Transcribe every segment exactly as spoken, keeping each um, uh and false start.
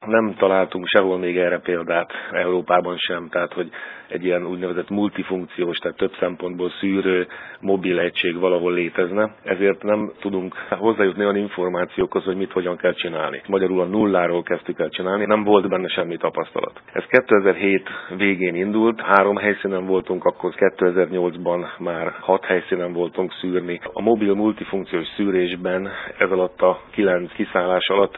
Nem találtunk sehol még erre példát, Európában sem, tehát hogy egy ilyen úgynevezett multifunkciós, tehát több szempontból szűrő mobil egység valahol létezne, ezért nem tudunk hozzájutni olyan információkhoz, hogy mit hogyan kell csinálni. Magyarul a nulláról kezdtük el csinálni, nem volt benne semmi tapasztalat. Ez kétezer-hét végén indult, három helyszínen voltunk, akkor kétezer-nyolcban már hat helyszínen voltunk szűrni. A mobil multifunkciós szűrésben ez alatt a kilenc kiszállás alatt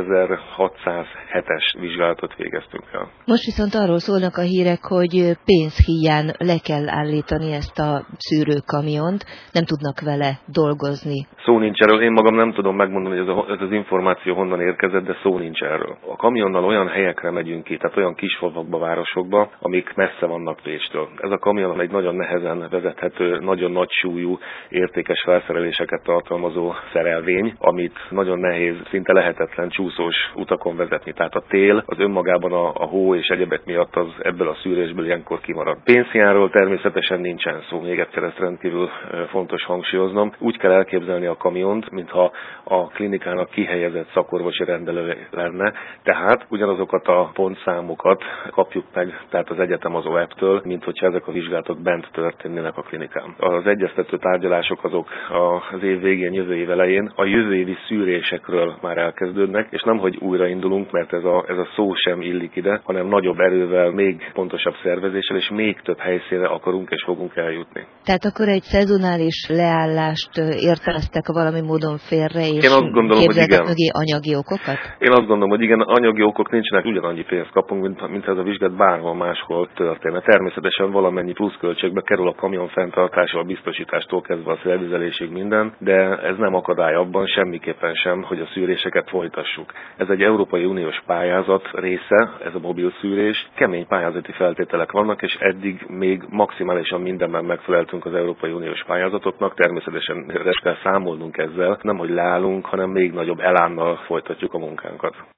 tízezer-hatszázhetes vizsgálatot végeztünk el. Most viszont arról szólnak a hírek, hogy pénzhíján le kell állítani ezt a szűrőkamiont, nem tudnak vele dolgozni. Szó nincs erről, én magam nem tudom megmondani, hogy ez, a, ez az információ honnan érkezett, de szó nincs erről. A kamionnal olyan helyekre megyünk ki, tehát olyan kisfalvakba, városokba, amik messze vannak Pécstől. Ez a kamion egy nagyon nehezen vezethető, nagyon nagy súlyú, értékes felszereléseket tartalmazó szerelvény, amit nagyon nehéz, szinte lehetetlen csúszós utakon vezetni. Tehát a tél az önmagában a, a hó és egyebek miatt az ebből a szűrésből ilyenkor kimarad. Pénzhiányról természetesen nincsen szó, még egyszer ezt rendkívül fontos hangsúlyoznom. Úgy kell elképzelni a kamiont, mintha a klinikának kihelyezett szakorvosi rendelő lenne, tehát ugyanazokat a pontszámokat kapjuk meg, tehát az egyetem az o e pé-től, mint hogyha ezek a vizsgálatok bent történnének a klinikán. Az egyeztető tárgyalások azok az év végén, jövő év elején a jövő évi szűrésekről már elkezdődnek, és nem, hogy újraindulunk, mert ez a, ez a szó sem illik ide, hanem nagyobb erővel, még pontosabb szervezéssel, és még több helyszínre akarunk és fogunk eljutni. Tehát akkor egy szezonális leállást érteleztek valami módon félre, és képzeltek mögé anyagi okokat? Én azt gondolom, hogy igen, anyagi okok nincsenek, ugyanannyi pénzt kapunk, mint, mint ez a vizsgát bárhol máshol történne. Természetesen valamennyi pluszköltségbe kerül a kamion fenntartása, a biztosítástól kezdve a felvizelésig minden, de ez nem akadály abban semmiképpen sem, hogy a szűréseket folytassuk. Ez egy Európai Uniós pályázat része, ez a mobil szűrés. Kemény pályázati feltételek vannak, és eddig még maximálisan mindenben megfeleltünk az Európai Uniós pályázatoknak. Természetesen kell számolnunk ezzel, nem hogy leállunk, hanem még nagyobb elánnal folytatjuk a munkánkat.